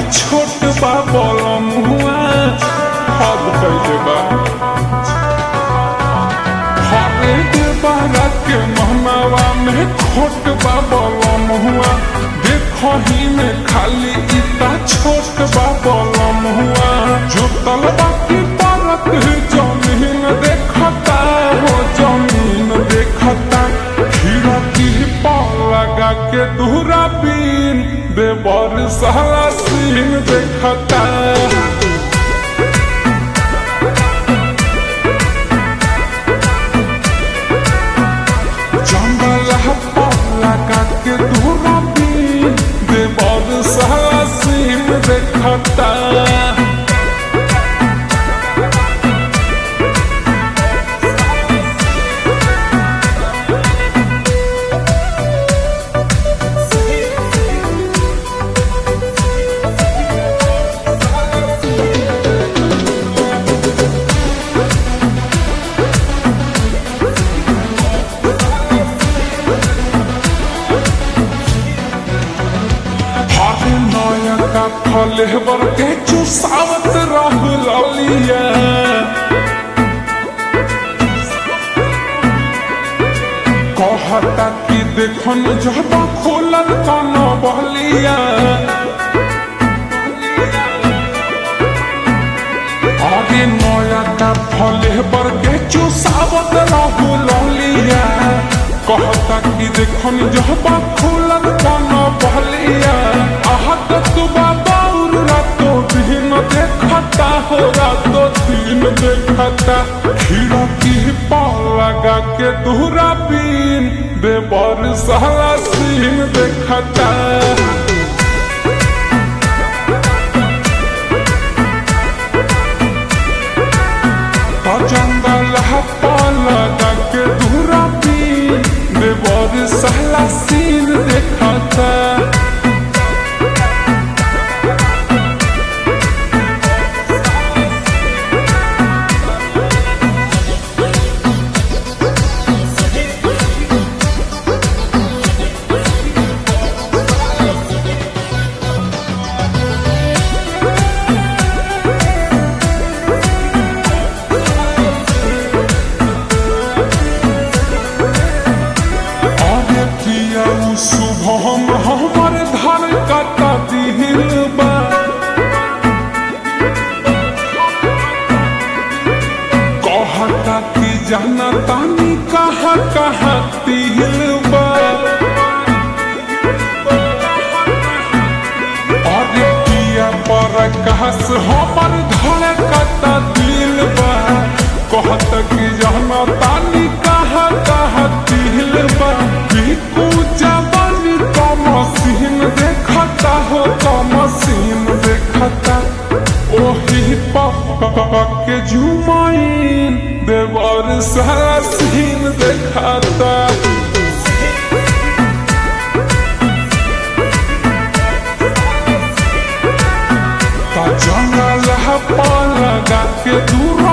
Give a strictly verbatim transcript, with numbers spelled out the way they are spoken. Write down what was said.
छोट बा बलम हुआ हद कैले बा हरे देवरा के महनावा में खोट बा बलम हुआ देखो ही में खाली इतना छोट बा बलम हुआ जो तलबा की परत जमीन देखता हो जमीन देखता खीरा की पाल लगा के दूरा बीन देवर सहला सीन देखता जंगल पाल लगा के दूरा बीन देवर सहला सीन देखता फलेवर के चुसावत रहु ललिया कहता कि देखन जब खोलल कन बलिया आगे नया का फलेवर के चुसावत रहु ललिया कहता कि देखन जब खोलल कन बलिया आहत तू बाबा रातों दिन देखता हो रातों दिन देखता खीरा की पाल लगा के दूरा बीन देवर सहला सीन देखता जंगल पाल लगा के दूरा बीन देवर सहला सीन देखता शुभम हमर धन कता दिल बा कहता कि जाना तानी कहा कहा दिल बा अरे किया पर कहस हमर धन कता दिल बा कहता कि जाना तानी कहा कहा दिल बा मसीन देखता हो तो मसीन देखता ओही पप्पा के झुमाइन देवर सारा सीन देखता जंगल पाल लगा के दूर